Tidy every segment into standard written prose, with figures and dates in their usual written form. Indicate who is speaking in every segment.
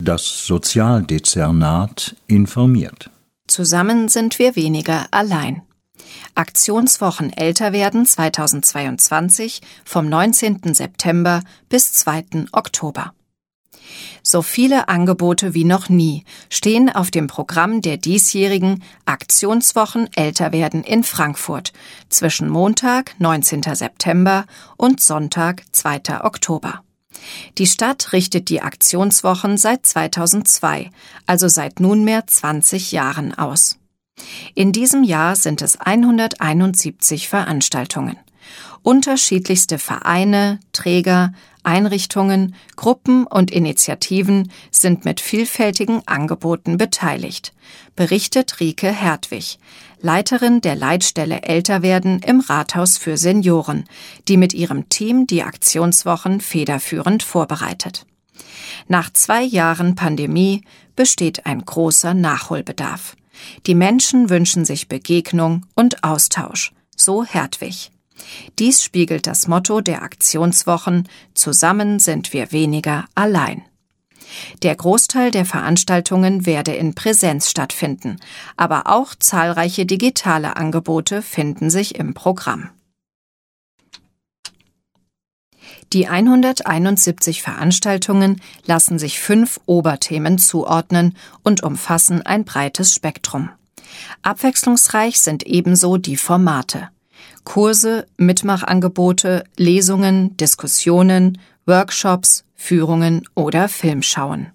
Speaker 1: Das Sozialdezernat informiert.
Speaker 2: Zusammen sind wir weniger allein. Aktionswochen älter werden 2022 vom 19. September bis 2. Oktober. So viele Angebote wie noch nie stehen auf dem Programm der diesjährigen Aktionswochen älter werden in Frankfurt zwischen Montag, 19. September und Sonntag, 2. Oktober. Die Stadt richtet die Aktionswochen seit 2002, also seit nunmehr 20 Jahren aus. In diesem Jahr sind es 171 Veranstaltungen. Unterschiedlichste Vereine, Träger, Einrichtungen, Gruppen und Initiativen sind mit vielfältigen Angeboten beteiligt, berichtet Rike Hertwig, Leiterin der Leitstelle Älterwerden im Rathaus für Senioren, die mit ihrem Team die Aktionswochen federführend vorbereitet. Nach 2 Jahren Pandemie besteht ein großer Nachholbedarf. Die Menschen wünschen sich Begegnung und Austausch, so Hertwig. Dies spiegelt das Motto der Aktionswochen »Zusammen sind wir weniger allein«. Der Großteil der Veranstaltungen werde in Präsenz stattfinden, aber auch zahlreiche digitale Angebote finden sich im Programm. Die 171 Veranstaltungen lassen sich 5 Oberthemen zuordnen und umfassen ein breites Spektrum. Abwechslungsreich sind ebenso die Formate. Kurse, Mitmachangebote, Lesungen, Diskussionen, Workshops, Führungen oder Filmschauen.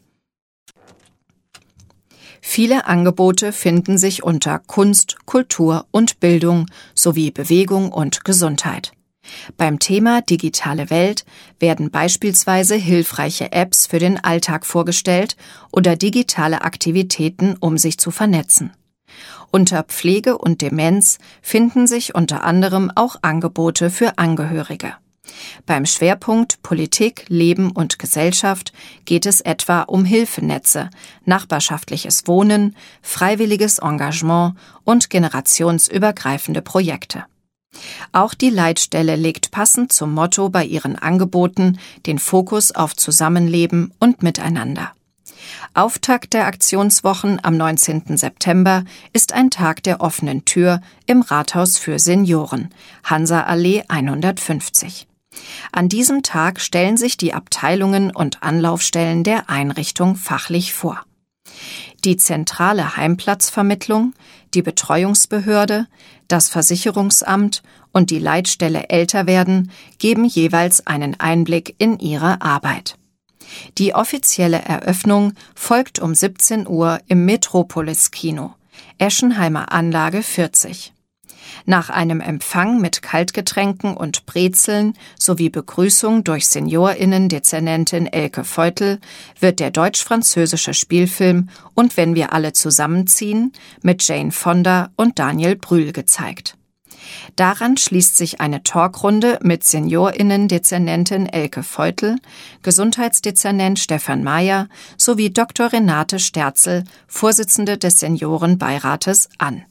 Speaker 2: Viele Angebote finden sich unter Kunst, Kultur und Bildung sowie Bewegung und Gesundheit. Beim Thema digitale Welt werden beispielsweise hilfreiche Apps für den Alltag vorgestellt oder digitale Aktivitäten, um sich zu vernetzen. Unter Pflege und Demenz finden sich unter anderem auch Angebote für Angehörige. Beim Schwerpunkt Politik, Leben und Gesellschaft geht es etwa um Hilfenetze, nachbarschaftliches Wohnen, freiwilliges Engagement und generationsübergreifende Projekte. Auch die Leitstelle legt passend zum Motto bei ihren Angeboten den Fokus auf Zusammenleben und Miteinander. Auftakt der Aktionswochen am 19. September ist ein Tag der offenen Tür im Rathaus für Senioren, Hansa-Allee 150. An diesem Tag stellen sich die Abteilungen und Anlaufstellen der Einrichtung fachlich vor. Die zentrale Heimplatzvermittlung, die Betreuungsbehörde, das Versicherungsamt und die Leitstelle Älterwerden geben jeweils einen Einblick in ihre Arbeit. Die offizielle Eröffnung folgt um 17 Uhr im Metropolis-Kino, Eschenheimer Anlage 40. Nach einem Empfang mit Kaltgetränken und Brezeln sowie Begrüßung durch SeniorInnen-Dezernentin Elke Feutel wird der deutsch-französische Spielfilm »Und wenn wir alle zusammenziehen« mit Jane Fonda und Daniel Brühl gezeigt. Daran schließt sich eine Talkrunde mit SeniorInnen-Dezernentin Elke Feutel, Gesundheitsdezernent Stefan Mayer sowie Dr. Renate Sterzel, Vorsitzende des Seniorenbeirates, an.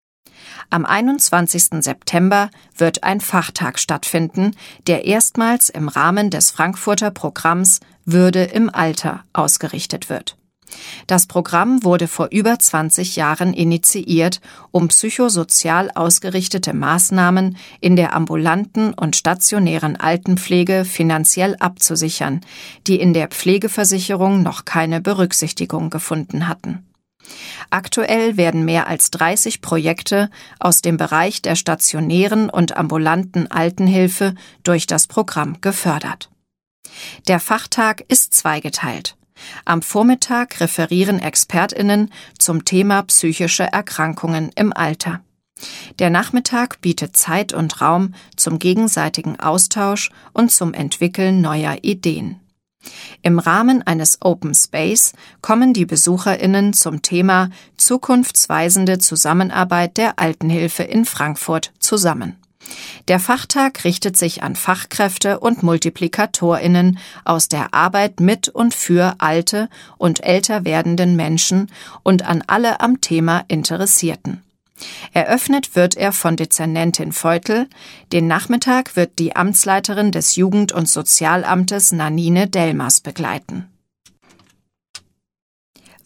Speaker 2: Am 21. September wird ein Fachtag stattfinden, der erstmals im Rahmen des Frankfurter Programms Würde im Alter ausgerichtet wird. Das Programm wurde vor über 20 Jahren initiiert, um psychosozial ausgerichtete Maßnahmen in der ambulanten und stationären Altenpflege finanziell abzusichern, die in der Pflegeversicherung noch keine Berücksichtigung gefunden hatten. Aktuell werden mehr als 30 Projekte aus dem Bereich der stationären und ambulanten Altenhilfe durch das Programm gefördert. Der Fachtag ist zweigeteilt. Am Vormittag referieren ExpertInnen zum Thema psychische Erkrankungen im Alter. Der Nachmittag bietet Zeit und Raum zum gegenseitigen Austausch und zum Entwickeln neuer Ideen. Im Rahmen eines Open Space kommen die BesucherInnen zum Thema Zukunftsweisende Zusammenarbeit der Altenhilfe in Frankfurt zusammen. Der Fachtag richtet sich an Fachkräfte und MultiplikatorInnen aus der Arbeit mit und für alte und älter werdenden Menschen und an alle am Thema Interessierten. Eröffnet wird er von Dezernentin Feutel, den Nachmittag wird die Amtsleiterin des Jugend- und Sozialamtes Nanine Delmers begleiten.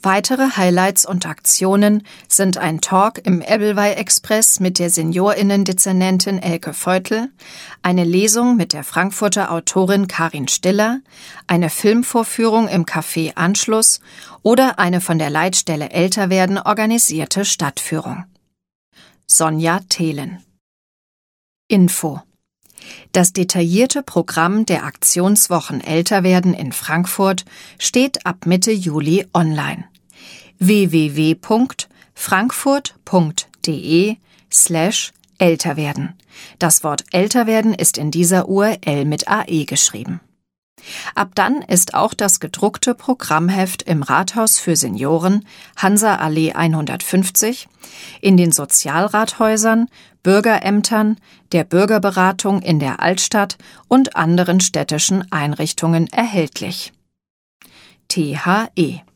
Speaker 2: Weitere Highlights und Aktionen sind ein Talk im Ebbelwei-Express mit der Seniorinnendezernentin Elke Feutl, eine Lesung mit der Frankfurter Autorin Karin Stiller, eine Filmvorführung im Café Anschluss oder eine von der Leitstelle Älter werden organisierte Stadtführung. Sonja Thelen. Info: Das detaillierte Programm der Aktionswochen Älter werden in Frankfurt steht ab Mitte Juli online. www.frankfurt.de/älterwerden. Das Wort Älterwerden ist in dieser URL mit AE geschrieben. Ab dann ist auch das gedruckte Programmheft im Rathaus für Senioren, Hansa-Allee 150, in den Sozialrathäusern, Bürgerämtern, der Bürgerberatung in der Altstadt und anderen städtischen Einrichtungen erhältlich. THE